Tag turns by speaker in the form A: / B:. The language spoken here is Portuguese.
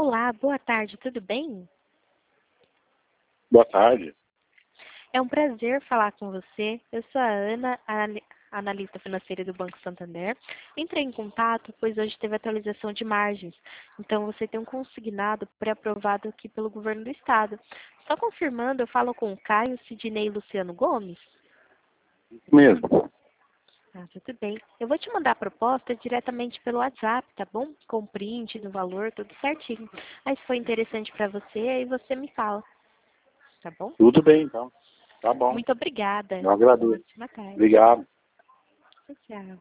A: Olá, boa tarde, tudo bem?
B: Boa tarde.
A: É um prazer falar com você. Eu sou a Ana, analista financeira do Banco Santander. Entrei em contato, pois hoje teve atualização de margens. Então, você tem um consignado pré-aprovado aqui pelo governo do estado. Só confirmando, eu falo com o Caio, Sidney e Luciano Gomes?
B: Mesmo.
A: Ah, tudo bem. Eu vou te mandar a proposta diretamente pelo WhatsApp, tá bom? Com print do valor, tudo certinho. Aí, se for interessante para você, aí você me fala, tá bom?
B: Tudo bem, então. Tá bom.
A: Muito obrigada.
B: Eu agradeço.
A: Ótima tarde.
B: Obrigado.
A: Tchau.